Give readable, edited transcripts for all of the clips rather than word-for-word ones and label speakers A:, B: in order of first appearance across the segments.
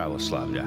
A: pravoslavlja.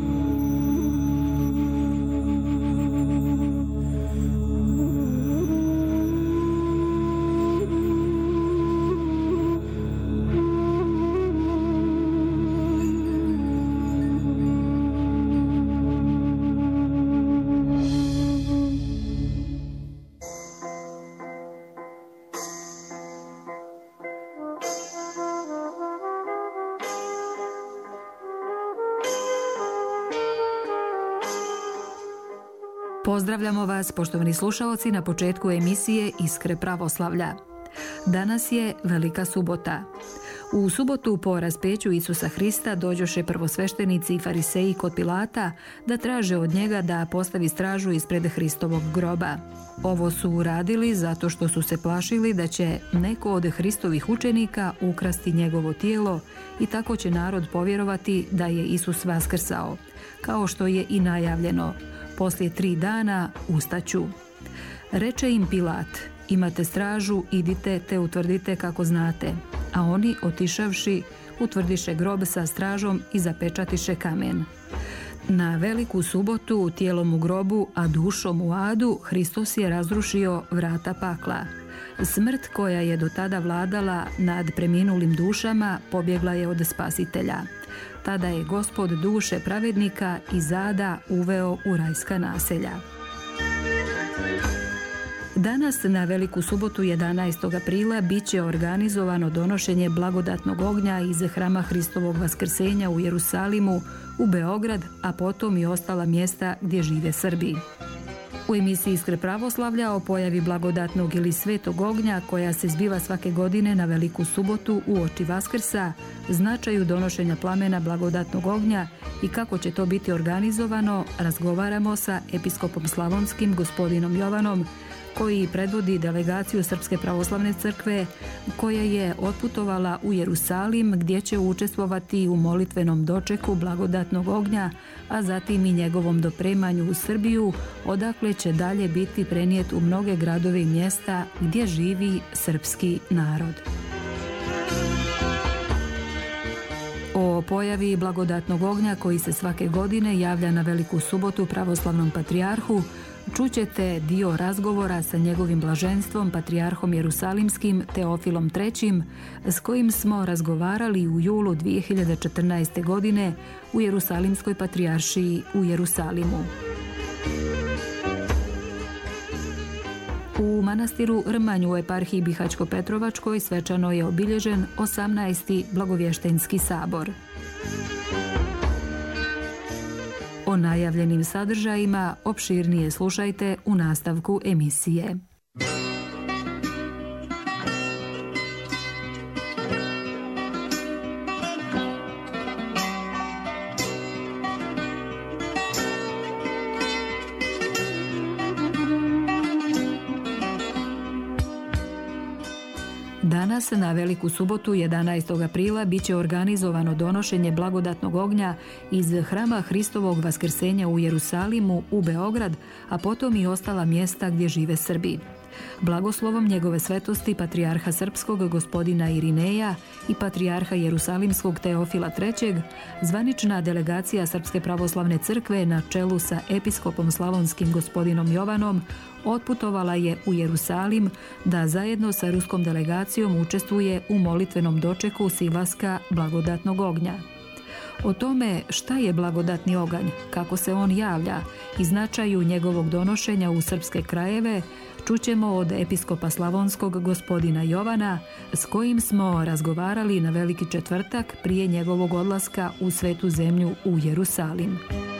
B: Pozdravljamo vas, poštovani slušaoci, na početku emisije Iskre pravoslavlja. Danas je Velika subota. U subotu po raspeću Isusa Hrista dođoše prvosveštenici i fariseji kod Pilata da traže od njega da postavi stražu ispred Hristovog groba. Ovo su uradili zato što su se plašili da će neko od Hristovih učenika ukrasti njegovo tijelo i tako će narod povjerovati da je Isus vaskrsao, kao što je i najavljeno. Poslije 3 dana ustaću. Reče im Pilat: imate stražu, idite te utvrdite kako znate. A oni, otišavši, utvrdiše grob sa stražom i zapečatiše kamen. Na Veliku subotu tijelom u grobu, a dušom u adu, Hristos je razrušio vrata pakla. Smrt koja je do tada vladala nad preminulim dušama pobjegla je od Spasitelja. Tada je Gospod duše pravednika iz ada uveo u rajska naselja. Danas na Veliku subotu 11. aprila bit će organizovano donošenje blagodatnog ognja iz Hrama Hristovog vaskrsenja u Jerusalimu u Beograd, a potom i ostala mjesta gdje žive Srbi. U emisiji Iskre pravoslavlja o pojavi blagodatnog ili svetog ognja koja se zbiva svake godine na Veliku subotu uoči Vaskrsa, značaju donošenja plamena blagodatnog ognja i kako će to biti organizovano, razgovaramo sa episkopom slavonskim gospodinom Jovanom, koji predvodi delegaciju Srpske pravoslavne crkve koja je otputovala u Jerusalim gdje će učestvovati u molitvenom dočeku blagodatnog ognja, a zatim i njegovom dopremanju u Srbiju, odakle će dalje biti prenijet u mnoge gradove i mjesta gdje živi srpski narod. O pojavi blagodatnog ognja koji se svake godine javlja na Veliku subotu pravoslavnom patrijarhu čućete dio razgovora sa njegovim blaženstvom patrijarhom Jerusalimskim Teofilom III, s kojim smo razgovarali u julu 2014. godine u Jerusalimskoj patrijaršiji u Jerusalimu. U manastiru Rmanj u eparhiji Bihaćko-Petrovačkoj svečano je obilježen 18. blagovještenski sabor. O najavljenim sadržajima opširnije slušajte u nastavku emisije. Danas na Veliku subotu 11. aprila bit će organizovano donošenje blagodatnog ognja iz Hrama Hristovog vaskrsenja u Jerusalimu u Beograd, a potom i ostala mjesta gdje žive Srbi. Blagoslovom njegove svetosti patrijarha srpskog gospodina Irineja i patrijarha Jerusalimskog Teofila III, zvanična delegacija Srpske pravoslavne crkve na čelu sa episkopom slavonskim gospodinom Jovanom otputovala je u Jerusalim da zajedno sa ruskom delegacijom učestvuje u molitvenom dočeku silaska blagodatnog ognja. O tome šta je blagodatni oganj, kako se on javlja i značaju njegovog donošenja u srpske krajeve čućemo od episkopa slavonskog gospodina Jovana, s kojim smo razgovarali na Veliki četvrtak prije njegovog odlaska u Svetu zemlju u Jerusalim.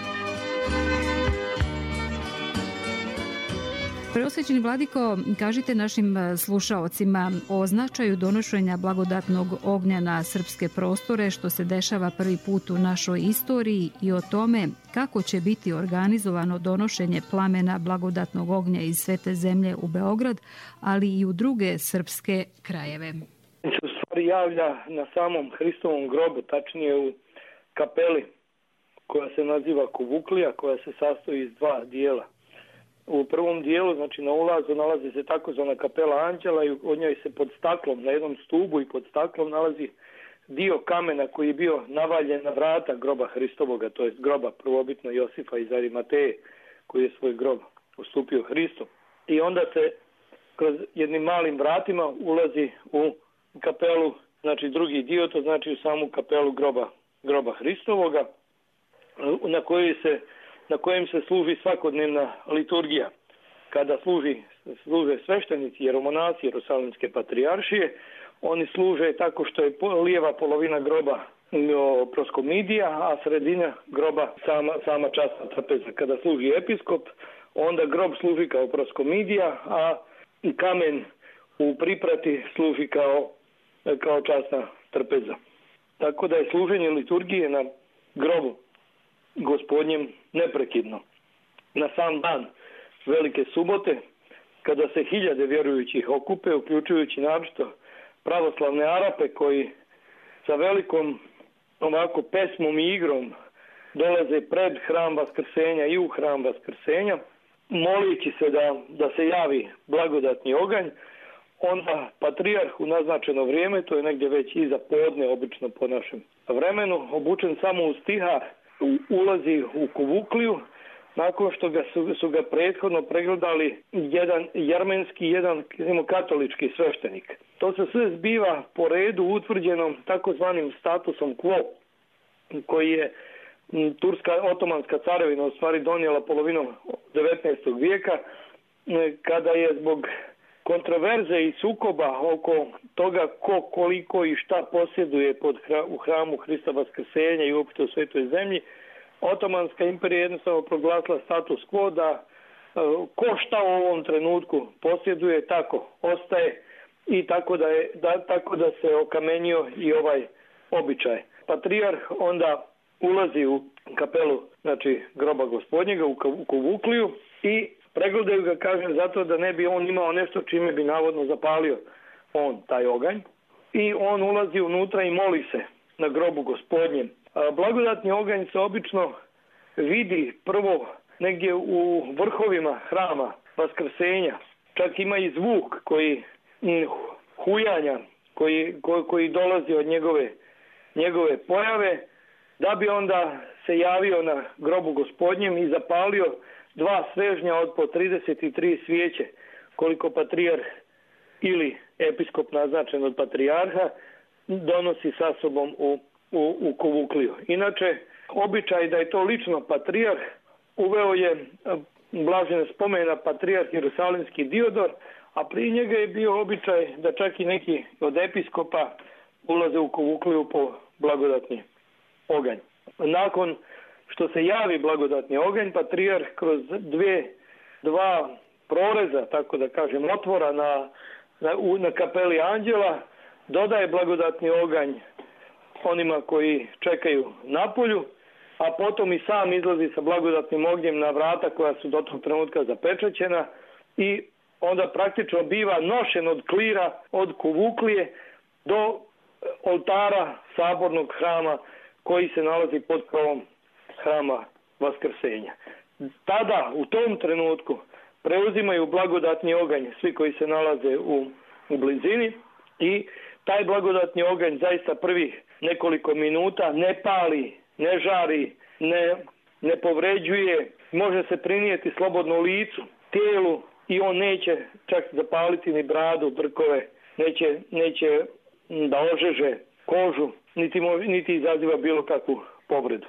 B: Preosvećeni vladiko, kažite našim slušaocima o značaju donošenja blagodatnog ognja na srpske prostore, što se dešava prvi put u našoj istoriji, i o tome kako će biti organizovano donošenje plamena blagodatnog ognja iz Svete zemlje u Beograd, ali i u druge srpske krajeve.
C: U stvari javlja na samom Hristovom grobu, tačnije u kapeli koja se naziva Kuvuklija, koja se sastoji iz 2 dijela. U prvom dijelu, znači na ulazu, nalazi se takozvana kapela anđela i od njoj se pod staklom, na jednom stubu i pod staklom nalazi dio kamena koji je bio navaljen na vrata groba Hristovoga, to jest groba prvobitno Josifa iz Arimateje, koji je svoj grob ustupio Hristu. I onda se kroz jednim malim vratima ulazi u kapelu, znači drugi dio, to znači u samu kapelu groba Hristovoga, na kojem se služi svakodnevna liturgija. Kada služe sveštenici, jeromonasi, Jerusalimske patrijaršije, oni služe tako što je lijeva polovina groba proskomidija, a sredina groba sama časna trpeza. Kada služi episkop, onda grob služi kao proskomidija, a kamen u priprati služi kao časna trpeza. Tako da je služenje liturgije na grobu Gospodnjem neprekidno. Na sam dan Velike subote, kada se hiljade vjerujućih okupe, uključujući naročito pravoslavne Arape koji sa velikom ovako pesmom i igrom dolaze pred hram Vaskrsenja i u hram Vaskrsenja, molići se da se javi blagodatni oganj, onda patrijarh u naznačeno vrijeme, to je negdje već iza podne, obično po našem vremenu, obučen samo u stihar, ulazi u Kuvukliju, nakon što su ga prethodno pregledali jedan jermenski, jedan katolički sveštenik. To se sve zbiva po redu utvrđenom takozvanim statusom quo, koji je Turska otomanska carevina u stvari donijela polovinom 19. vijeka, kada je zbog kontroverze i sukoba oko toga ko, koliko i šta posjeduje u hramu Hrista Vaskrsenja i uopšte u Svetoj zemlji, Otomanska imperija jednostavno proglasila status quo da ko šta u ovom trenutku posjeduje, tako ostaje i tako da se okamenio i ovaj običaj. Patrijarh onda ulazi u kapelu, znači groba Gospodnjega u Kuvukliju i pregledaju ga, kažem, zato da ne bi on imao nešto čime bi navodno zapalio taj oganj. I on ulazi unutra i moli se na grobu Gospodnjem. Blagodatni oganj se obično vidi prvo negdje u vrhovima hrama Vaskrsenja. Čak ima i zvuk hujanja koji dolazi od njegove pojave, da bi onda se javio na grobu Gospodnjem i zapalio 2 svežnja od po 33 svijeće, koliko patrijarh ili episkop naznačen od patrijarha donosi sa sobom u Kuvukliju. Inače, običaj da je to lično patrijarh uveo je blažene spomena patrijarh Jerusalimski Diodor, a prije njega je bio običaj da čak i neki od episkopa ulaze u Kuvukliju po blagodatni oganj. Nakon što se javi blagodatni oganj, patrijarh kroz dva proreza, tako da kažem, otvora na kapeli anđela, dodaje blagodatni oganj onima koji čekaju napolju, a potom i sam izlazi sa blagodatnim ognjem na vrata koja su do tog trenutka zapečaćena i onda praktično biva nošen od klira, od Kuvuklije do oltara sabornog hrama koji se nalazi pod krovom hrama Vaskrsenja. Tada, u tom trenutku, preuzimaju blagodatni oganj svi koji se nalaze u blizini i taj blagodatni oganj zaista prvih nekoliko minuta ne pali, ne žari, ne povređuje, može se prinijeti slobodno licu, tijelu i on neće čak zapaliti ni bradu, brkove, neće da ožeže kožu, niti izaziva bilo kakvu povredu.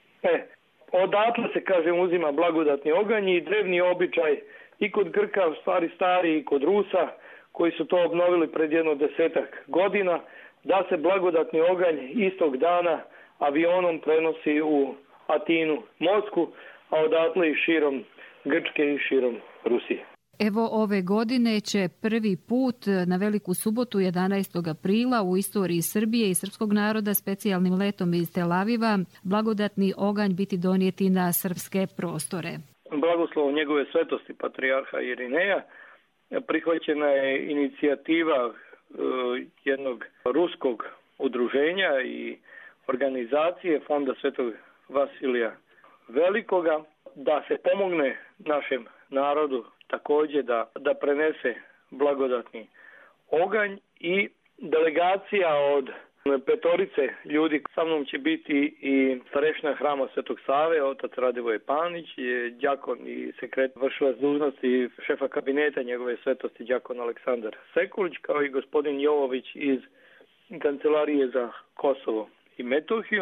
C: Odatle se, kažem, uzima blagodatni oganj i drevni običaj i kod Grka, u stvari stari, i kod Rusa, koji su to obnovili pred jedno 10 godina, da se blagodatni oganj istog dana avionom prenosi u Atinu, Moskvu, a odatle i širom Grčke i širom Rusije.
B: Evo, ove godine će prvi put na Veliku subotu 11. aprila u istoriji Srbije i srpskog naroda specijalnim letom iz Tel Aviva blagodatni oganj biti donijeti na srpske prostore.
C: Blagoslovom njegove svetosti patrijarha Irineja prihvaćena je inicijativa jednog ruskog udruženja i organizacije Fonda Svetog Vasilija Velikoga da se pomogne našem narodu također da prenese blagodatni oganj i delegacija od petorice ljudi. Sa mnom će biti i starešina hrama Svetog Save, otac Radivoje Panić, đakon i vršilac dužnosti šefa kabineta njegove svetosti đakon Aleksandar Sekulić, kao i gospodin Jovović iz Kancelarije za Kosovo i Metohiju.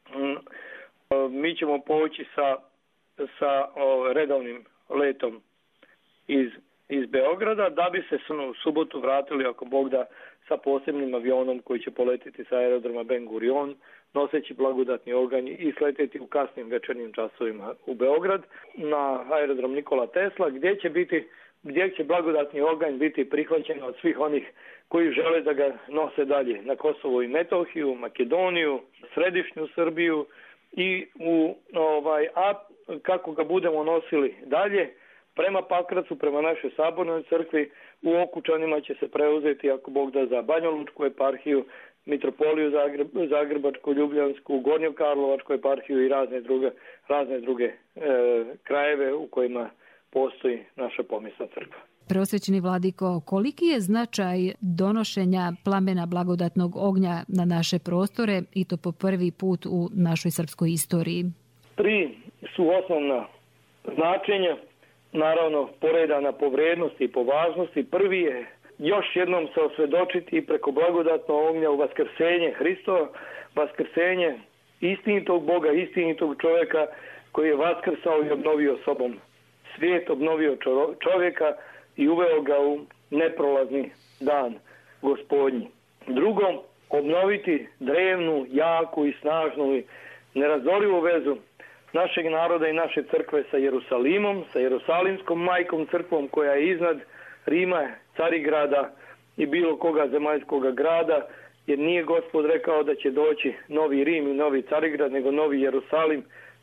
C: Mi ćemo poći sa redovnim letom iz Beograda, da bi se u subotu vratili, ako Bog da, sa posebnim avionom koji će poletiti sa aerodroma Ben Gurion, noseći blagodatni oganj i sleteti u kasnim večernjim časovima u Beograd na aerodrom Nikola Tesla, gdje će blagodatni oganj biti prihvaćen od svih onih koji žele da ga nose dalje na Kosovo i Metohiju, Makedoniju, središnju Srbiju i a kako ga budemo nosili dalje prema Pakracu, prema našoj sabornoj crkvi, u Okučanima će se preuzeti, ako Bog da, za Banjalučku eparhiju, Mitropoliju Zagrebačku, Ljubljansku, Gornjokarlovačku eparhiju i razne druge krajeve u kojima postoji naša pomisna crkva.
B: Preosvećeni vladiko, koliki je značaj donošenja plamena blagodatnog ognja na naše prostore i to po prvi put u našoj srpskoj istoriji? 3
C: su osnovna značenja, naravno poredana po vrednosti i po važnosti. Prvi je još jednom se osvjedočiti preko blagodatnog ognja u vaskrsenje Hristova, vaskrsenje istinitog Boga, istinitog čovjeka koji je vaskrsao i obnovio sobom svijet, obnovio čovjeka i uveo ga u neprolazni dan Gospodnji. Drugo, obnoviti drevnu, jaku i snažnu i nerazorivu vezu našeg naroda i naše crkve sa Jerusalimom, sa Jerusalimskom majkom crkvom koja je iznad Rima, Carigrada i bilo koga zemaljskog grada, jer nije Gospod rekao da će doći novi Rim i novi Carigrad, nego novi Jerusalim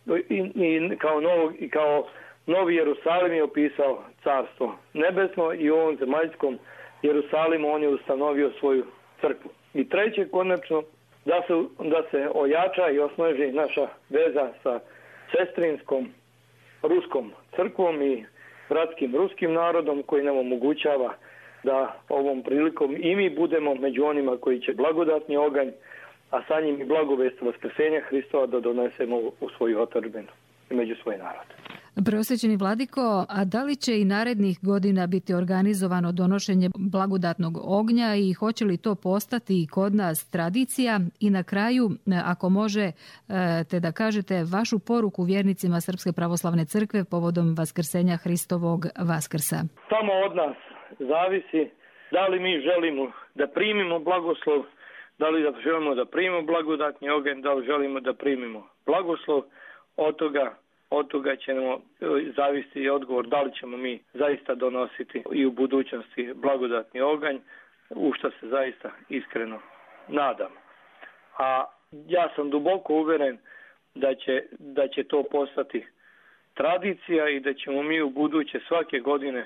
C: i kao novi Jerusalim je opisao carstvo nebesno i u ovom zemaljskom Jerusalimu on je ustanovio svoju crkvu. I treće, konačno, da se ojača i osnaži naša veza sa sestrinskom ruskom crkvom i bratskim ruskim narodom koji nam omogućava da ovom prilikom i mi budemo među onima koji će blagodatni oganj, a sa njim i blagovest vaskrsenja Hristova da donesemo u svoju otadžbinu i među svoj narod.
B: Preosvećeni vladiko, a da li će i narednih godina biti organizovano donošenje blagodatnog ognja i hoće li to postati kod nas tradicija? I na kraju, ako može, te da kažete vašu poruku vjernicima Srpske pravoslavne crkve povodom vaskrsenja Hristovog Vaskrsa.
C: Samo od nas zavisi da li mi želimo da primimo blagoslov, da li želimo da primimo blagodatni oganj, da li želimo da primimo blagoslov. Od toga će nam zavisiti i odgovor da li ćemo mi zaista donositi i u budućnosti blagodatni oganj, u što se zaista iskreno nadam. A ja sam duboko uvjeren da će to postati tradicija i da ćemo mi u buduće svake godine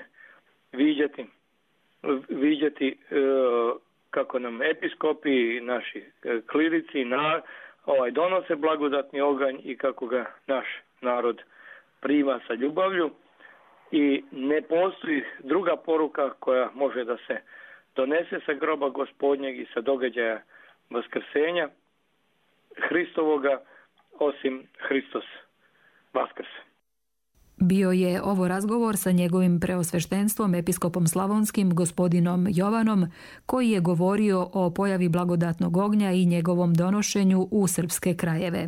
C: viđati kako nam episkopi i naši klirici donose blagodatni oganj i kako ga naš narod prima sa ljubavlju i ne postoji druga poruka koja može da se donese sa groba Gospodnjeg i sa događaja vaskrsenja Hristovoga osim Hristos Vaskrse.
B: Bio je ovo razgovor sa njegovim preosveštenstvom, episkopom Slavonskim, gospodinom Jovanom, koji je govorio o pojavi blagodatnog ognja i njegovom donošenju u srpske krajeve.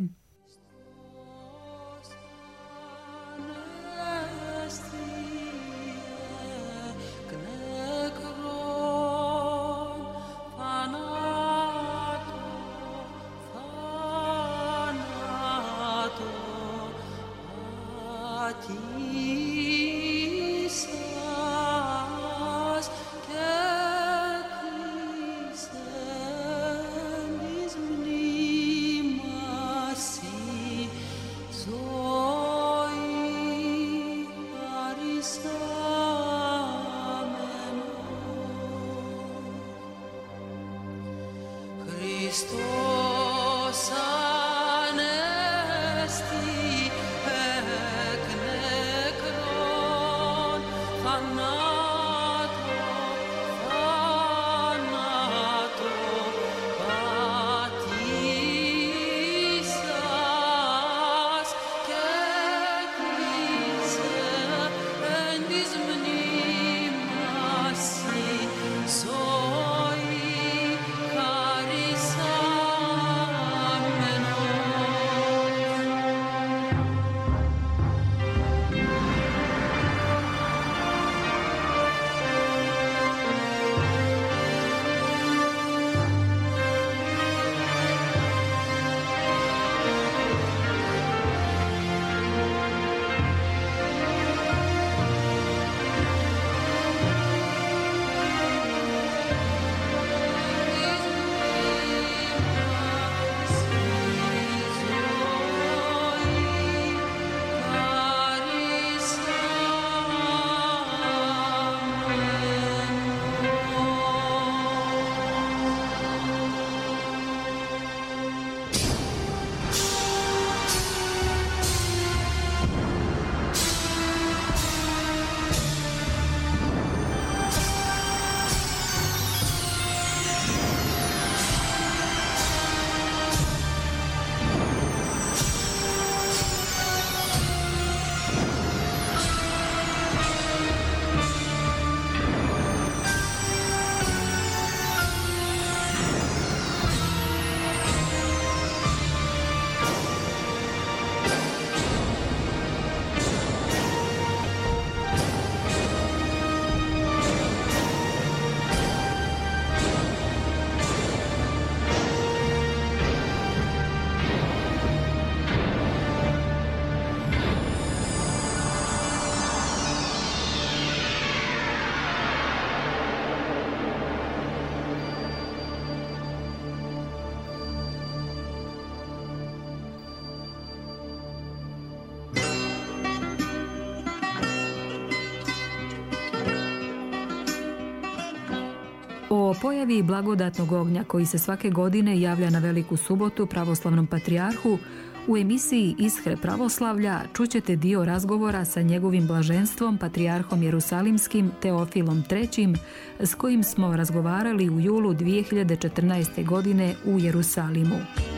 B: O pojavi blagodatnog ognja koji se svake godine javlja na Veliku subotu pravoslavnom patrijarhu u emisiji Ishre pravoslavlja čućete dio razgovora sa njegovim blaženstvom patrijarhom Jerusalimskim Teofilom III s kojim smo razgovarali u julu 2014. godine u Jerusalimu.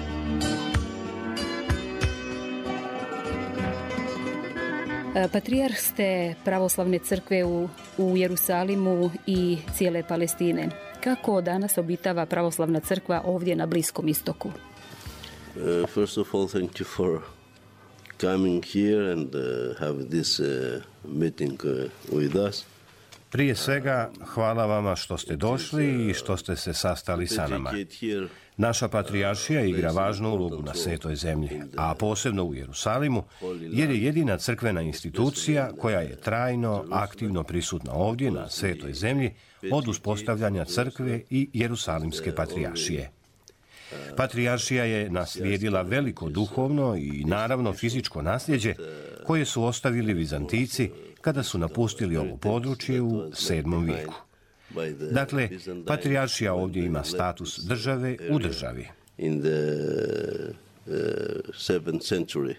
B: Patrijarh ste pravoslavne crkve u Jerusalimu i cijele Palestine. Kako danas obitava pravoslavna crkva ovdje na Bliskom istoku?
A: First of all, thank you for coming here and have this meeting with us.
D: Prije svega, hvala vama što ste došli i što ste se sastali sa nama. Naša patrijaršija igra važnu ulogu na Svetoj zemlji, a posebno u Jerusalimu, jer je jedina crkvena institucija koja je trajno, aktivno prisutna ovdje na Svetoj zemlji od uspostavljanja crkve i Jerusalimske patrijaršije. Patrijaršija je naslijedila veliko duhovno i naravno fizičko nasljeđe koje su ostavili Vizantici kada su napustili ovo područje u 7. vijeku. Dakle, patrijaršija ovdje ima status države u državi.
A: In the 7th century.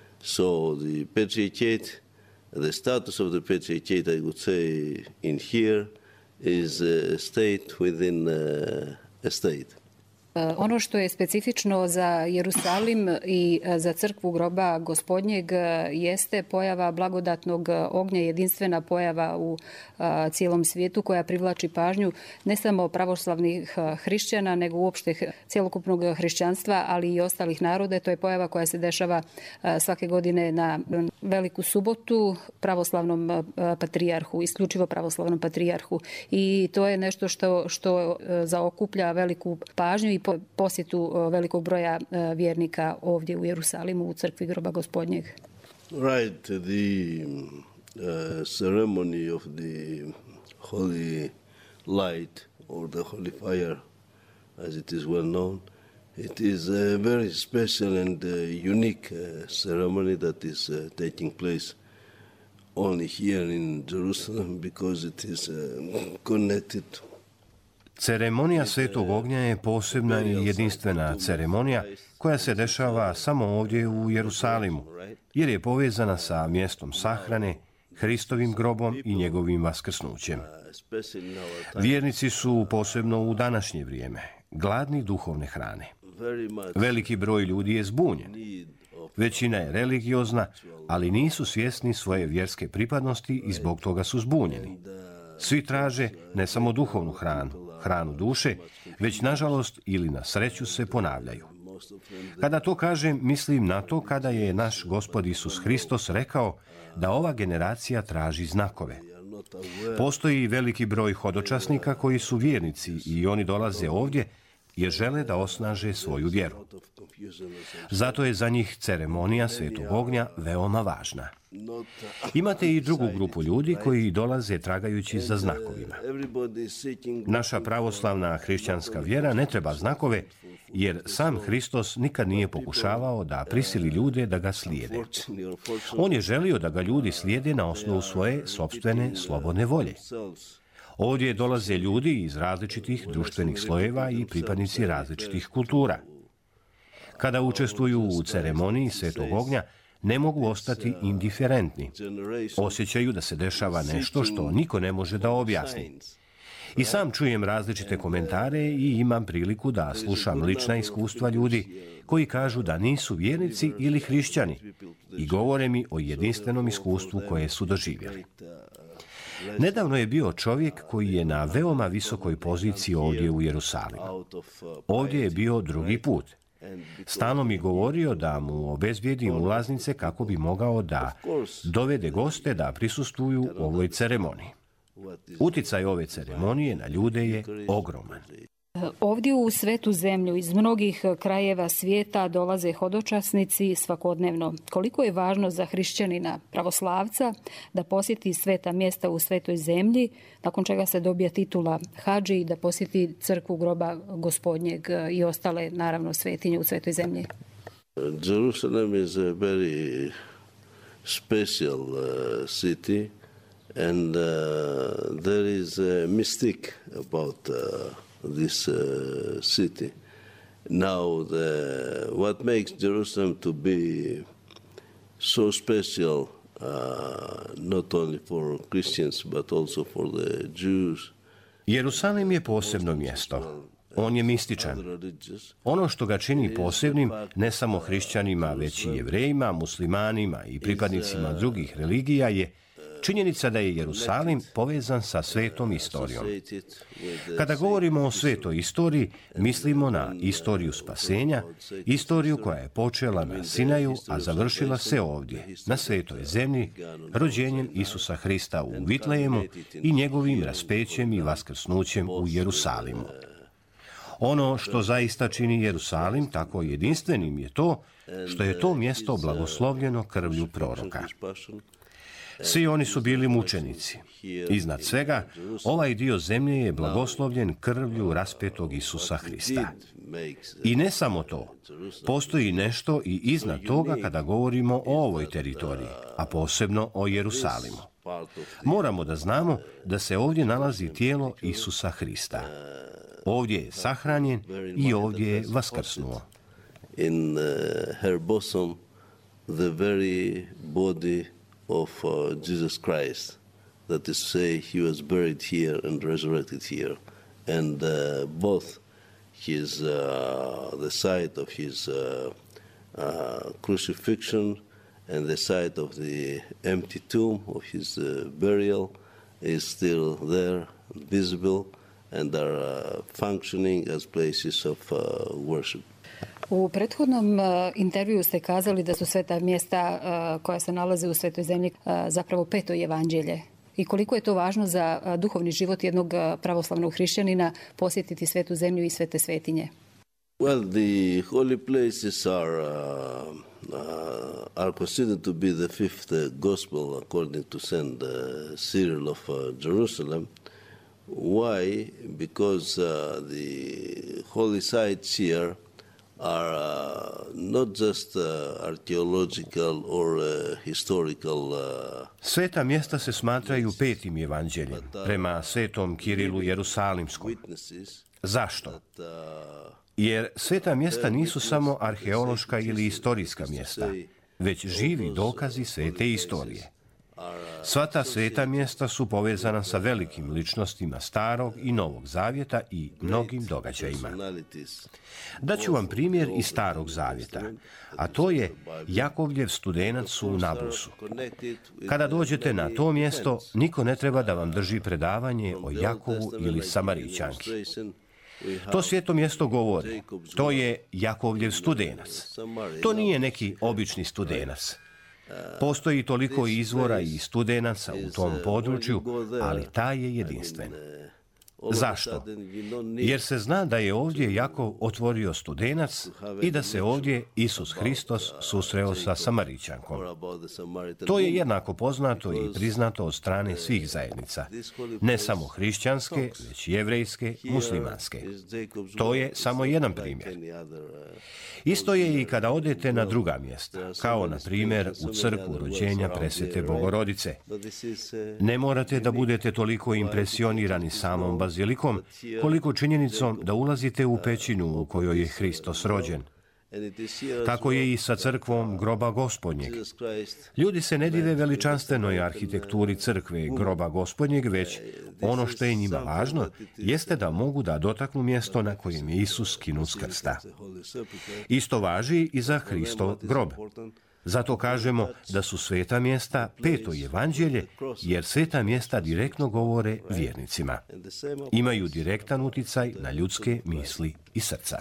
A: So the patriarchate, the status of the patriarchate, I would say, in here is a state within a state.
B: Ono što je specifično za Jerusalim i za crkvu groba Gospodnjeg jeste pojava blagodatnog ognja, jedinstvena pojava u cijelom svijetu koja privlači pažnju ne samo pravoslavnih hrišćana, nego uopšte cjelokupnog hrišćanstva, ali i ostalih naroda. To je pojava koja se dešava svake godine na Veliku subotu pravoslavnom patrijarhu, isključivo pravoslavnom patrijarhu. I to je nešto što zaokuplja veliku pažnju i posjetu velikog broja vjernika ovdje u Jerusalimu u crkvi groba Gospodnjeg.
A: Right, the ceremony of the holy light or the holy fire, as it is well known, it is a very special and unique ceremony that is taking place only here in Jerusalem because it is connected.
D: Ceremonija Svetog ognja je posebna i jedinstvena ceremonija koja se dešava samo ovdje u Jerusalimu, jer je povezana sa mjestom sahrane, Hristovim grobom i njegovim vaskrsnućem. Vjernici su, posebno u današnje vrijeme, gladni duhovne hrane. Veliki broj ljudi je zbunjen. Većina je religiozna, ali nisu svjesni svoje vjerske pripadnosti i zbog toga su zbunjeni. Svi traže ne samo duhovnu hranu duše, već nažalost ili na sreću se ponavljaju. Kada to kažem, mislim na to kada je naš Gospod Isus Hristos rekao da ova generacija traži znakove. Postoji veliki broj hodočasnika koji su vjernici i oni dolaze ovdje jer žele da osnaže svoju vjeru. Zato je za njih ceremonija Svetog ognja veoma važna. Imate i drugu grupu ljudi koji dolaze tragajući za znakovima. Naša pravoslavna hrišćanska vjera ne treba znakove, jer sam Hristos nikad nije pokušavao da prisili ljude da ga slijede. On je želio da ga ljudi slijede na osnovu svoje sopstvene slobodne volje. Ovdje dolaze ljudi iz različitih društvenih slojeva i pripadnici različitih kultura. Kada učestvuju u ceremoniji Svetog ognja, ne mogu ostati indiferentni. Osjećaju da se dešava nešto što niko ne može da objasni. I sam čujem različite komentare i imam priliku da slušam lična iskustva ljudi koji kažu da nisu vjernici ili hrišćani i govore mi o jedinstvenom iskustvu koje su doživjeli. Nedavno je bio čovjek koji je na veoma visokoj poziciji ovdje u Jerusalimu. Ovdje je bio drugi put. Stalno mi govorio da mu obezbijedim ulaznice kako bi mogao da dovede goste da prisustvuju ovoj ceremoniji. Uticaj ove ceremonije na ljude je ogroman.
B: Ovdje u Svetu zemlju iz mnogih krajeva svijeta dolaze hodočasnici svakodnevno. Koliko je važno za hrišćanina pravoslavca da posjeti sveta mjesta u Svetoj zemlji, nakon čega se dobija titula hadži i da posjeti crkvu groba Gospodnjeg i ostale, naravno, svetinje u Svetoj zemlji?
A: Jerusalem is a very special city And there is a mystique about this city. Now, what makes Jerusalem to be so special, not only for Christians, but also for the Jews.
D: Jerusalim je posebno mjesto. On je mističan. Ono što ga čini posebnim ne samo hrišćanima, već i jevrejima, muslimanima i pripadnicima drugih religija je činjenica da je Jerusalim povezan sa svetom istorijom. Kada govorimo o svetoj istoriji, mislimo na istoriju spasenja, istoriju koja je počela na Sinaju, a završila se ovdje, na svetoj zemlji, rođenjem Isusa Hrista u Vitlejemu i njegovim raspećem i vaskrsnućem u Jerusalimu. Ono što zaista čini Jerusalim tako jedinstvenim je to što je to mjesto blagoslovljeno krvlju proroka. Svi oni su bili mučenici. Iznad svega, ovaj dio zemlje je blagoslovljen krvlju raspetog Isusa Hrista. I ne samo to, postoji nešto i iznad toga kada govorimo o ovoj teritoriji, a posebno o Jerusalimu. Moramo da znamo da se ovdje nalazi tijelo Isusa Hrista. Ovdje je sahranjen i ovdje je vaskrsnuo.
A: In her bosom, the very body of Jesus Christ, that is to say, he was buried here and resurrected here, and both his the site of his crucifixion and the site of the empty tomb of his burial is still there, visible, and are functioning as places of worship.
B: U prethodnom intervjuu ste kazali da su sve ta mjesta koja se nalaze u Svetoj zemlji zapravo peto evanđelje. I koliko je to važno za duhovni život jednog pravoslavnog hrišćanina posjetiti Svetu zemlju i sve te svetinje?
A: Well, the holy places are considered to be the fifth gospel according to Saint Cyril of Jerusalem. Why? Because the holy sites here are not just archaeological or historical.
D: Sveta mjesta se smatraju petim evanđeljem, prema svetom Kirilu Jerusalimskom. Zašto? Jer sveta mjesta nisu samo arheološka ili istorijska mjesta, već živi dokazi svete istorije. Sva ta sveta mjesta su povezana sa velikim ličnostima Starog i Novog Zavjeta i mnogim događajima. Daću vam primjer iz Starog Zavjeta, a to je Jakovljev studenac u Nablusu. Kada dođete na to mjesto, niko ne treba da vam drži predavanje o Jakovu ili Samarićanki. To sveto mjesto govori, to je Jakovljev studenac. To nije neki obični studenac. Postoji toliko izvora i studenaca u tom području, ali taj je jedinstven. Zašto? Jer se zna da je ovdje Jakov otvorio studenac i da se ovdje Isus Hristos susreo sa Samarićankom. To je jednako poznato i priznato od strane svih zajednica, ne samo hrišćanske, već jevrejske, muslimanske. To je samo jedan primjer. Isto je i kada odete na druga mjesta, kao na primjer u crkvu rođenja Presvete Bogorodice. Ne morate da budete toliko impresionirani samom bazilikom, koliko činjenicom da ulazite u pećinu u kojoj je Hristos rođen. Tako je i sa crkvom groba Gospodnjeg. Ljudi se ne dive veličanstvenoj arhitekturi crkve groba Gospodnjeg, već ono što je njima važno jeste da mogu da dotaknu mjesto na kojem je Isus skinut s krsta. Isto važi i za Hristov grob. Zato kažemo da su sveta mjesta peto evanđelje, jer sveta mjesta direktno govore vjernicima. Imaju direktan uticaj na ljudske misli i srca.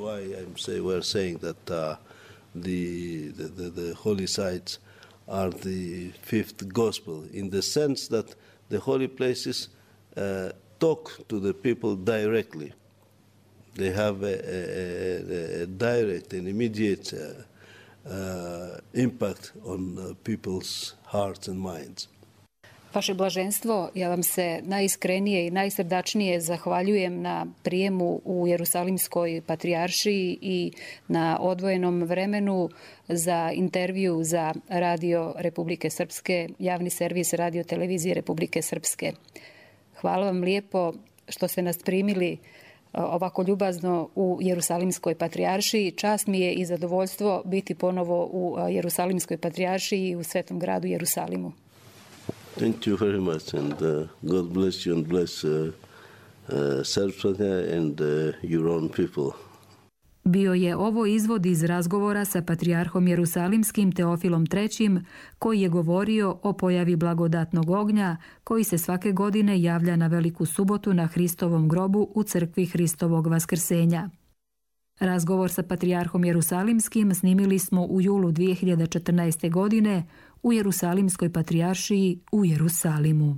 A: The holy sites are the fifth gospel in the sense that the holy places talk to the people directly. They have a direct and immediate impact on people's hearts and minds.
B: Vaše blaženstvo, ja vam se najiskrenije i najsrdačnije zahvaljujem na prijemu u Jerusalimskoj patrijaršiji i na odvojenom vremenu za intervju za Radio Republike Srpske, javni servis Radio televizije Republike Srpske. Hvala vam lijepo što ste nas primili ovako ljubazno u Jerusalimskoj patrijaršiji. Čast mi je i zadovoljstvo biti ponovo u Jerusalimskoj patrijaršiji i u svetom gradu Jerusalimu.
A: Thank you very much, and God bless you and bless Serbia and your own people.
B: Bio je ovo izvod iz razgovora sa patrijarhom Jerusalimskim Teofilom III, koji je govorio o pojavi blagodatnog ognja koji se svake godine javlja na Veliku subotu na Hristovom grobu u crkvi Hristovog vaskrsenja. Razgovor sa patrijarhom Jerusalimskim snimili smo u julu 2014. godine u Jerusalimskoj patrijaršiji u Jerusalimu.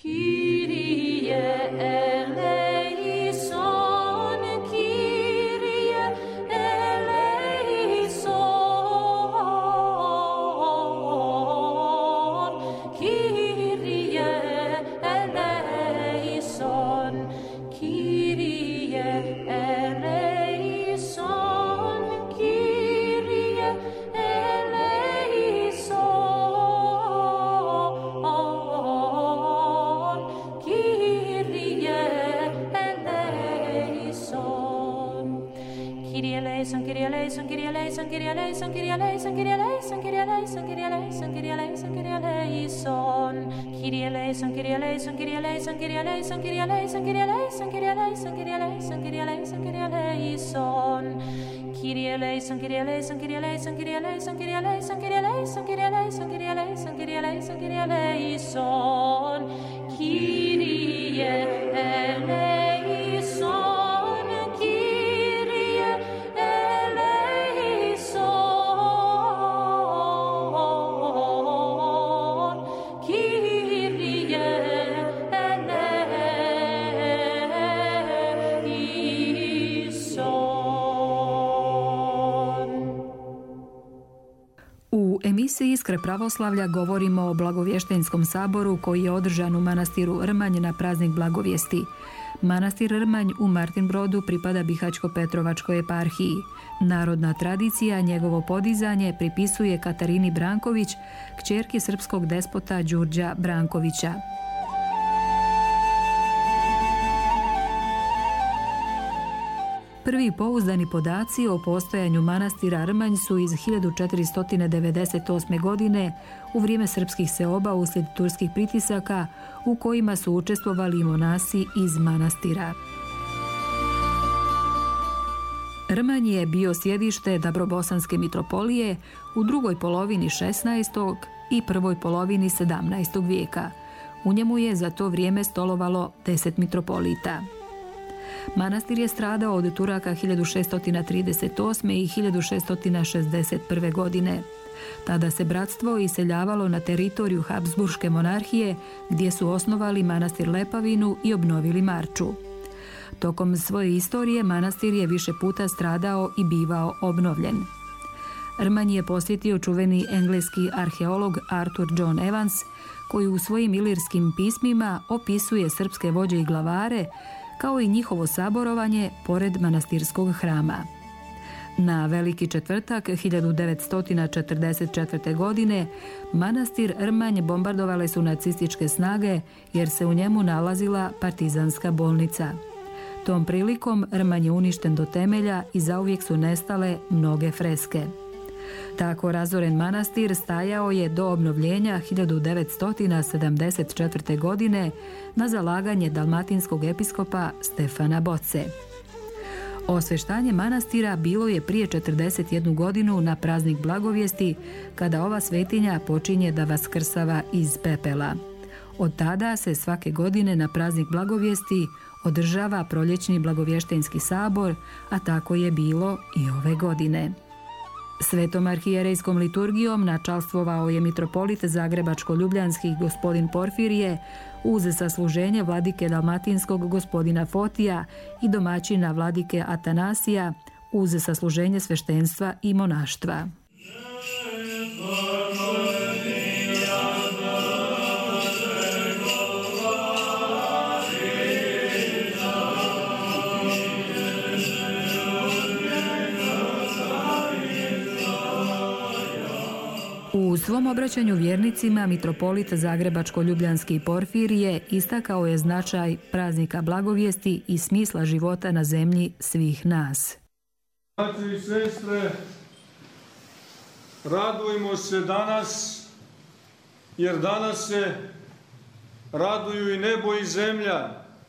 B: U emisiji Iskre pravoslavlja govorimo o Blagovještenskom saboru koji je održan u manastiru Rmanj na praznik Blagovjesti. Manastir Rmanj u Martinbrodu pripada Bihaćko-Petrovačkoj eparhiji. Narodna tradicija njegovo podizanje pripisuje Katarini Branković, kćerki srpskog despota Đurđa Brankovića. Prvi pouzdani podaci o postojanju manastira Rmanj su iz 1498. godine u vrijeme srpskih seoba uslijed turskih pritisaka u kojima su učestvovali i monasi iz manastira. Rmanj je bio sjedište Dabrobosanske mitropolije u drugoj polovini 16. i prvoj polovini 17. vijeka. U njemu je za to vrijeme stolovalo 10 mitropolita. Manastir je stradao od Turaka 1638. i 1661. godine. Tada se bratstvo iseljavalo na teritoriju Habsburške monarhije, gdje su osnovali manastir Lepavinu i obnovili Marču. Tokom svoje istorije manastir je više puta stradao i bivao obnovljen. Rmanj je posjetio čuveni engleski arheolog Arthur John Evans, koji u svojim ilirskim pismima opisuje srpske vođe i glavare, kao i njihovo saborovanje pored manastirskog hrama. Na Veliki četvrtak 1944. godine manastir Rmanj bombardovale su nacističke snage jer se u njemu nalazila partizanska bolnica. Tom prilikom Rmanj je uništen do temelja i zauvijek su nestale mnoge freske. Tako razoren manastir stajao je do obnovljenja 1974. godine na zalaganje dalmatinskog episkopa Stefana Boce. Osveštanje manastira bilo je prije 41 godinu na praznik Blagovjesti, kada ova svetinja počinje da vaskrsava iz pepela. Od tada se svake godine na praznik Blagovjesti održava proljećni Blagovještenski sabor, a tako je bilo i ove godine. Svetom arhijerejskom liturgijom načalstvovao je mitropolit Zagrebačko-Ljubljanski gospodin Porfirije uz sasluženje vladike Dalmatinskog gospodina Fotija i domaćina vladike Atanasija uz sasluženje sveštenstva i monaštva. U svom obraćanju vjernicima mitropolit Zagrebačko-ljubljanski Porfirije istakao je značaj praznika blagovijesti i smisla života na zemlji svih nas.
E: Braći i sestre, radujmo se danas, jer danas se raduju i nebo i zemlja.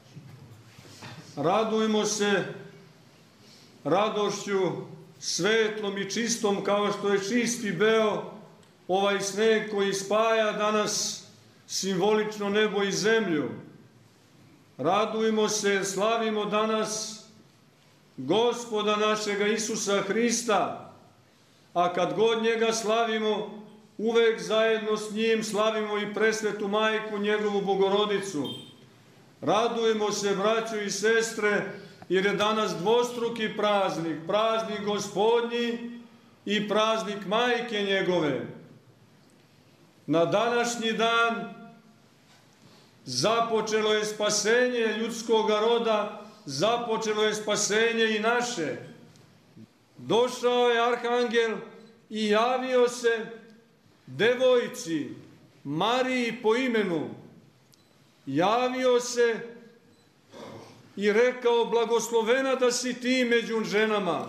E: Radujmo se radošću svetlom i čistom, kao što je čisti beo ovaj sneg koji spaja danas simbolično nebo i zemlju. Radujmo se, slavimo danas Gospoda našega Isusa Hrista, a kad god njega slavimo, uvek zajedno s njim slavimo i presvetu majku, njegovu Bogorodicu. Radujemo se, braćo i sestre, jer je danas dvostruki praznik, praznik Gospodnji i praznik majke njegove. Na današnji dan započelo je spasenje ljudskog roda, započelo je spasenje i naše. Došao je arhangel i javio se devojci Mariji po imenu. Javio se i rekao: blagoslovena da si ti među ženama.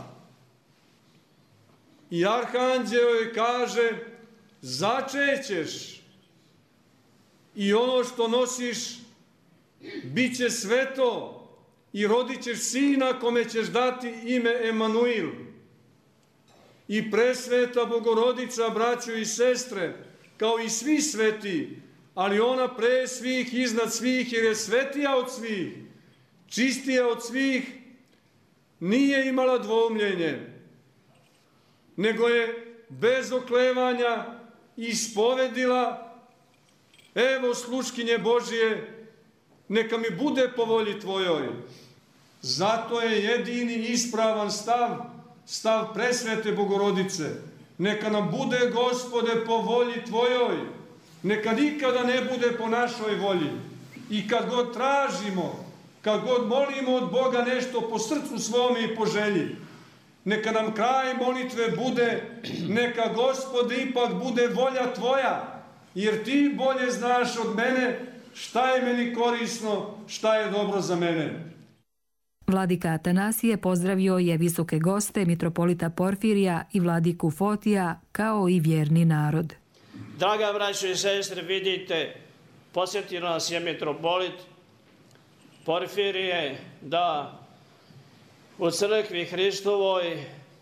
E: I arhanđel joj kaže: začećeš i ono što nosiš bit će sveto i rodit ćeš sina kome ćeš dati ime Emanuil. I presveta Bogorodica, braćo i sestre, kao i svi sveti, ali ona pre svih, iznad svih, jer je svetija od svih, čistija od svih, nije imala dvoumljenje, nego je bez oklevanja ispovedila: evo sluškinje Božije, neka mi bude po volji tvojoj. Zato je jedini ispravan stav presvete Bogorodice: neka nam bude, Gospode, po volji tvojoj, neka nikada ne bude po našoj volji. I kad god tražimo, kad god molimo od Boga nešto po srcu svome i po želji, neka nam kraj molitve bude: neka, Gospode, ipak bude volja tvoja, jer ti bolje znaš od mene šta je meni korisno, šta je dobro za mene.
B: Vladika Atanasije pozdravio je visoke goste mitropolita Porfirija i vladiku Fotija, kao i vjerni narod.
F: Draga braćo i sestre, vidite, posjetio nas je mitropolit Porfirije da u crkvi Hristovoj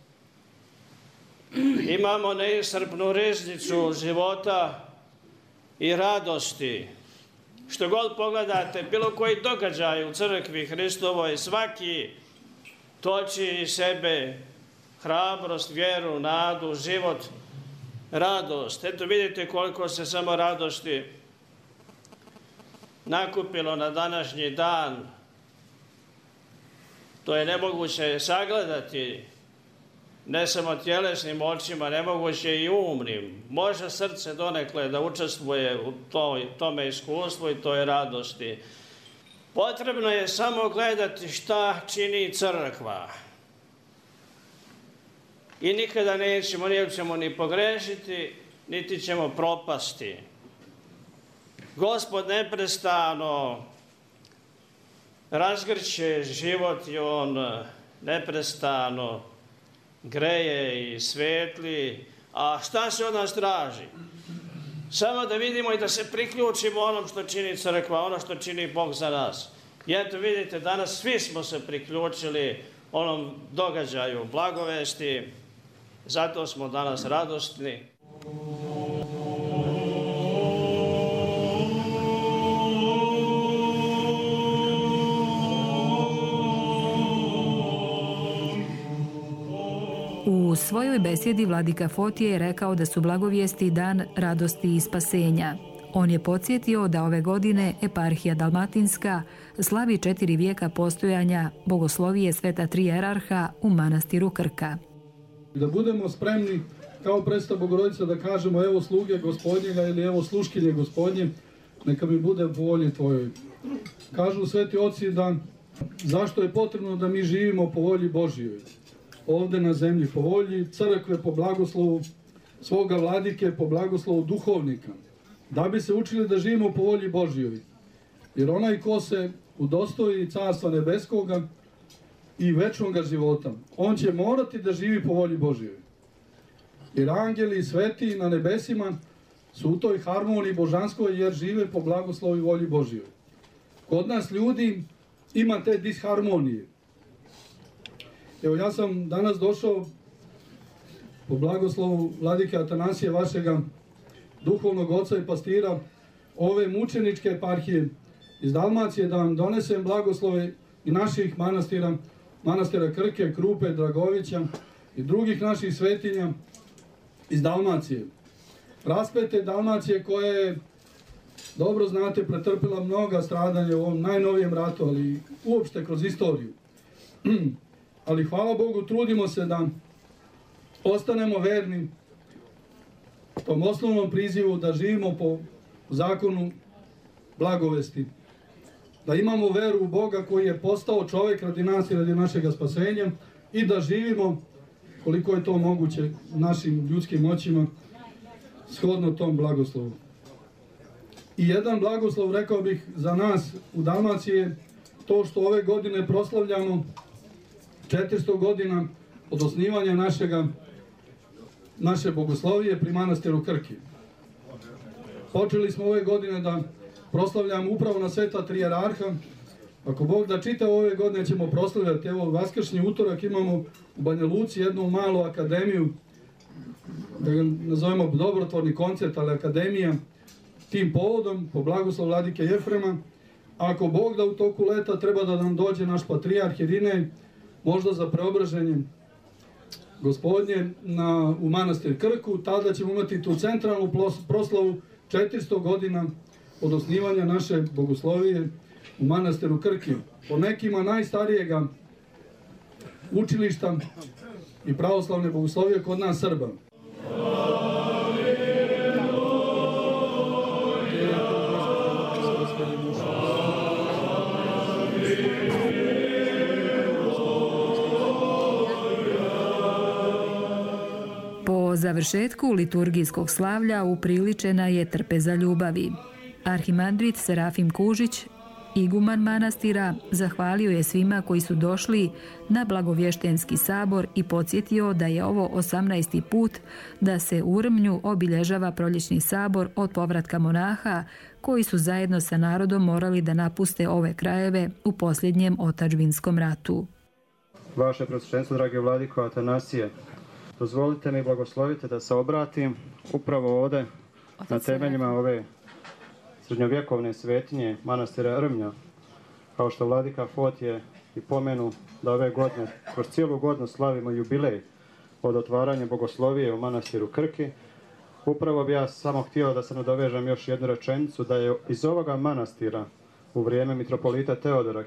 F: imamo neiscrpnu riznicu života i radosti. Što god pogledate, bilo koji događaj u crkvi Hristovoj, svaki toči iz sebe hrabrost, vjeru, nadu, život, radost. Eto vidite koliko se samo radosti nakupilo na današnji dan. To je nemoguće sagledati, ne samo tjelesnim očima, nemoguće i umnim. Može srce donekle da učestvuje u tome iskustvu i toj radosti. Potrebno je samo gledati šta čini crkva. I nikada nećemo ni pogrešiti, niti ćemo propasti. Gospod neprestano razgrće život i on neprestano greje i svetli. A šta se od nas traži? Samo da vidimo i da se priključimo onom što čini crkva, ono što čini Bog za nas. I eto vidite, danas svi smo se priključili onom događaju blagovesti, zato smo danas radosni.
B: U svojoj besjedi vladika Fotije je rekao da su blagovijesti dan radosti i spasenja. On je podsjetio da ove godine eparhija Dalmatinska slavi 4 vijeka postojanja bogoslovije Sveta Tri Jerarha u manastiru Krka.
G: Da budemo spremni kao predstav Bogorodice da kažemo: evo sluge Gospodnjega ili evo sluškinje Gospodnje, neka mi bude po volji tvojoj. Kažu sveti oci da zašto je potrebno da mi živimo po volji Božjoj ovde na zemlji, po volji crkve, po blagoslovu svoga vladike po blagoslovu duhovnika, da bi se učili da živimo po volji Božjoj. Jer onaj ko se udostoji carstva nebeskoga i večnoga života, on će morati da živi po volji Božjoj. Jer angeli i sveti na nebesima su u toj harmoniji božanskoj jer žive po blagoslovu i volji Božjoj. Kod nas ljudi ima te disharmonije. Evo, ja sam danas došao po blagoslovu vladike Atanasije, vašega duhovnog oca i pastira ove mučeničke eparhije iz Dalmacije, da vam donesem blagoslove i naših manastira, manastira Krke, Krupe, Dragovića i drugih naših svetinja iz Dalmacije. Raspete Dalmacije koja je, dobro znate, pretrpila mnoga stradanja u ovom najnovijem ratu, ali uopšte kroz istoriju. Ali hvala Bogu, trudimo se da ostanemo verni tom osnovnom prizivu, da živimo po zakonu blagovesti. Da imamo veru u Boga koji je postao čovjek radi nas i radi našega spasenja i da živimo koliko je to moguće našim ljudskim moćima shodno tom blagoslovu. I jedan blagoslov, rekao bih, za nas u Dalmaciji je to što ove godine proslavljamo 400 godina od osnivanja naše bogoslovije pri manastiru Krki. Počeli smo ove godine da proslavljamo upravo na Sveta Trijerarha. Ako Bog da čita, ove godine ćemo proslavljati, evo, vaskršnji utorak imamo u Banja Luci jednu malu akademiju, da ga nazovemo dobrotvorni koncert, ali akademija, tim povodom, po blagoslovu vladike Jefrema. Ako Bog da u toku leta treba da nam dođe naš patrijarh Irinej, možda za preobraženje Gospodnje u manastir Krku, tada ćemo imati tu centralnu proslavu 400 godina od osnivanja naše bogoslovije u manastiru Krki. Po nekima najstarijega učilišta i pravoslavne bogoslovije kod nas Srba.
B: Po završetku liturgijskog slavlja upriličena je trpeza ljubavi. Arhimandrit Serafim Kužić, iguman manastira, zahvalio je svima koji su došli na Blagovještenski sabor i podsjetio da je ovo 18. put da se u Rmnju obilježava proljećni sabor od povratka monaha koji su zajedno sa narodom morali da napuste ove krajeve u posljednjem otadžbinskom ratu.
H: Vaše Preosveštenstvo, dragi vladiko Atanasije, dozvolite mi, blagoslovite da se obratim upravo ovdje na temeljima ove srednjovjekovne svetinje manastira Rmnja. Kao što vladika Fot je i pomenu da ove godine, kroz cijelu godinu slavimo jubilej od otvaranja bogoslovije u manastiru Krki, upravo bi ja samo htio da se nadovežem još jednu rečenicu, da je iz ovoga manastira u vrijeme mitropolita Teodora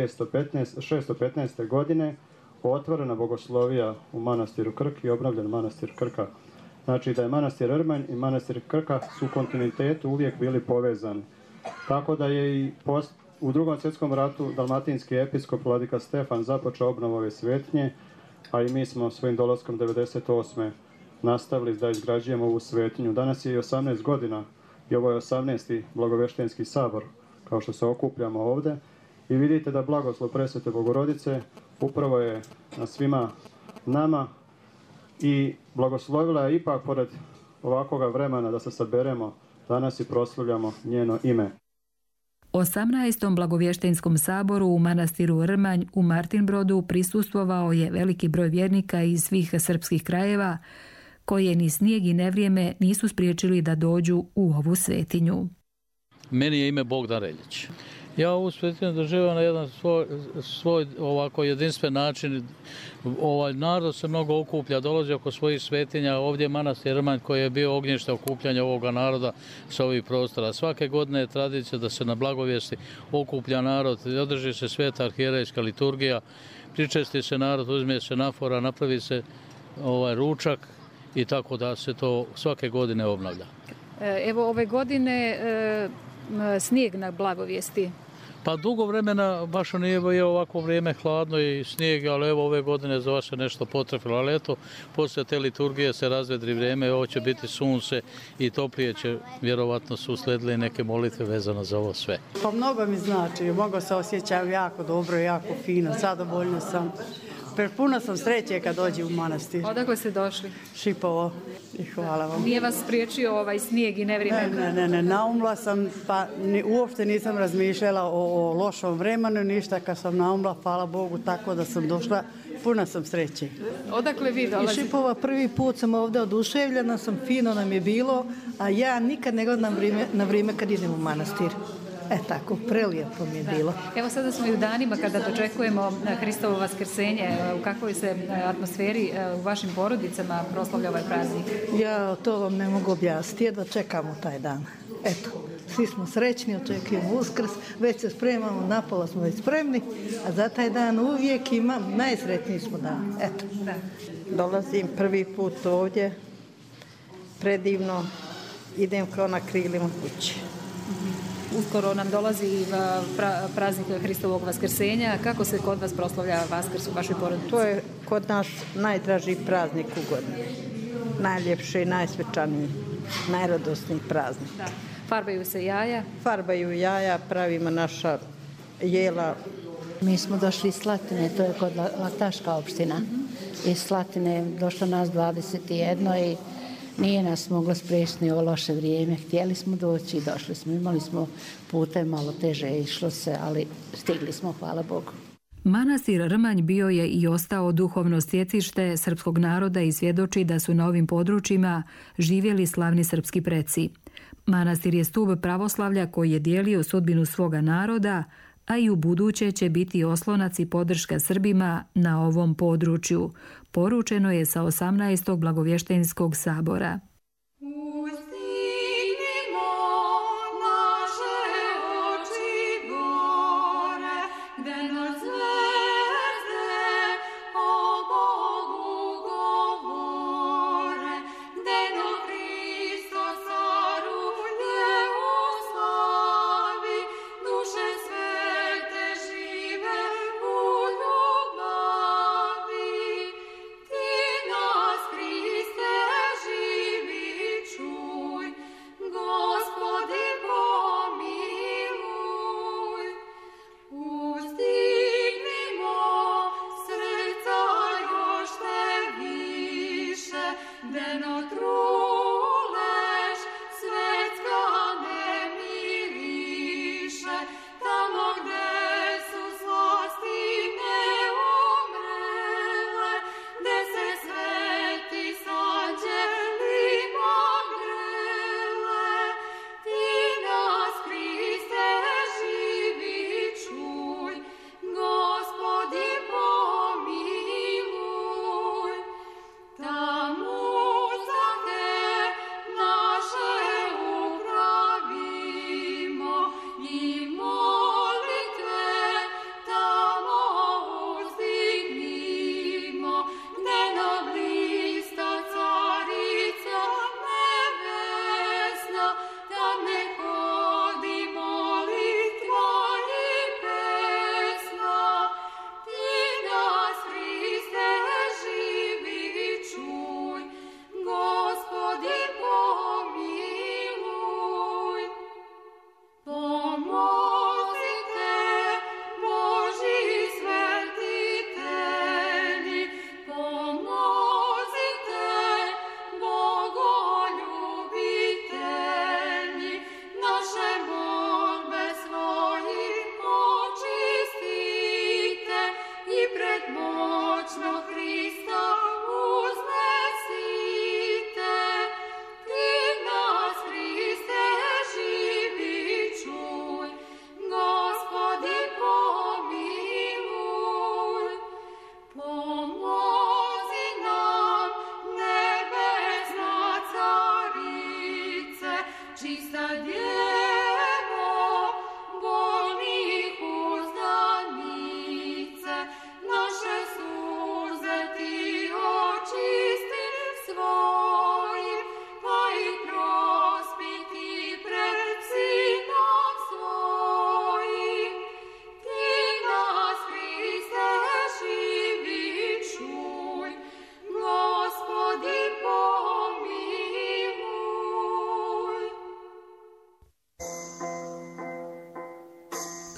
H: 1515. godine otvorena bogoslovija u manastiru Krki i obnovljen manastir Krka. Znači da je manastir Rmanj i manastir Krka su u kontinuitetu uvijek bili povezani. Tako da je i u Drugom svjetskom ratu dalmatinski episkop vladika Stefan započeo obnovu ove svetinje, a i mi smo svojim dolaskom 1998. nastavili da izgrađujemo ovu svetinju. Danas je i 18 godina i ovo je 18. Blagovještenski sabor, kao što se okupljamo ovdje. I vidite da blagoslov Presvete Bogorodice upravo je na svima nama i blagoslovila je ipak pored ovakvoga vremena da se saberemo danas i proslavljamo njeno ime.
B: 18. Blagovještenskom saboru u manastiru Rmanj u Martinbrodu prisustvovao je veliki broj vjernika iz svih srpskih krajeva, koje ni snijeg i nevrijeme nisu spriječili da dođu u ovu svetinju.
I: Meni je ime Bogdan Reljić. Ja ovu svetinju doživljam na jedan svoj ovako jedinstven način. Narod se mnogo okuplja, dolazi oko svojih svetinja. Ovdje je manastir Rmanj koji je bio ognjište okupljanja ovoga naroda sa ovih prostora. Svake godine je tradicija da se na blagovijesti okuplja narod, održi se sveta arhijerejska liturgija, pričesti se narod, uzme se nafora, napravi se ručak i tako da se to svake godine obnavlja.
B: Evo ove godine snijeg na blagovijesti.
I: Pa dugo vremena baš nije ovako vrijeme hladno i snijeg, ali evo ove godine za vas se nešto potrefilo. Ali eto, poslije te liturgije se razvedri vrijeme, ovo će biti sunce i toplije će, vjerovatno su usledile neke molitve vezano za ovo sve.
J: Pa mnogo mi znači, mnogo se osjećam jako dobro, jako fino, zadovoljno sam. Puno sam sreće kad dođem u manastir.
B: Odakle ste došli?
J: Šipovo i hvala vam.
B: Nije vas spriječio ovaj snijeg i nevrijeme?
J: Ne, naumla sam, pa uopšte nisam razmišljala o lošom vremenu, ništa. Kad sam naumla, hvala Bogu, tako da sam došla, puna sam sreće.
B: Odakle vi dolazite?
K: Iz Šipova prvi put sam ovdje oduševljena, fino nam je bilo, a ja nikad ne gledam na vrijeme kad idem u manastir. Tako, prelijepo mi je bilo.
B: Evo sada smo i u danima kada dočekujemo Hristovo vaskrsenje. U kakvoj se atmosferi u vašim porodicama proslavlja ovaj praznik?
K: Ja to vam ne mogu objasniti, jedva čekamo taj dan. Eto, svi smo srećni, očekujemo Uskrs, već se spremamo, napola smo već spremni, a za taj dan uvijek imam, najsretniji smo dan. Eto.
B: Da.
K: Dolazim prvi put ovdje, predivno, idem kao na krilima kući.
B: Uskoro nam dolazi praznik Hristovog vaskrsenja. Kako se kod vas proslavlja Vaskrs u vašoj porodici?
K: To je kod nas najdraži praznik u godini. Najljepši, najsvečaniji, najradosniji praznik.
B: Da. Farbaju se jaja?
K: Farbaju jaja, pravimo naša jela.
L: Mi smo došli iz Slatine, to je kod Lataška opština. Iz Slatine došlo nas 21 i nije nas moglo spriječiti ovo loše vrijeme. Htjeli smo doći i došli smo. Imali smo putem malo teže, išlo se, ali stigli smo, hvala Bogu.
B: Manastir Rmanj bio je i ostao duhovno sjecište srpskog naroda i svjedoči da su na ovim područjima živjeli slavni srpski preci. Manastir je stup pravoslavlja koji je dijelio sudbinu svoga naroda, a i u buduće će biti oslonac i podrška Srbima na ovom području. Poručeno je sa 18. blagovještenskog sabora.
M: Kriste živi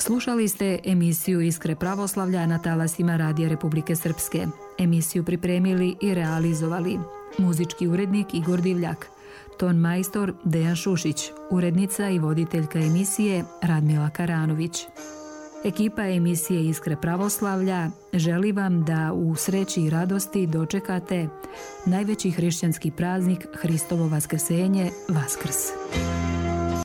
B: Slušali ste emisiju Iskre pravoslavlja na talasima Radija Republike Srpske. Emisiju pripremili i realizovali muzički urednik Igor Divljak, ton majstor Dejan Šušić, urednica i voditeljka emisije Radmila Karanović. Ekipa emisije Iskre pravoslavlja želi vam da u sreći i radosti dočekate najveći hrišćanski praznik Hristovo vaskrsenje, Vaskrs.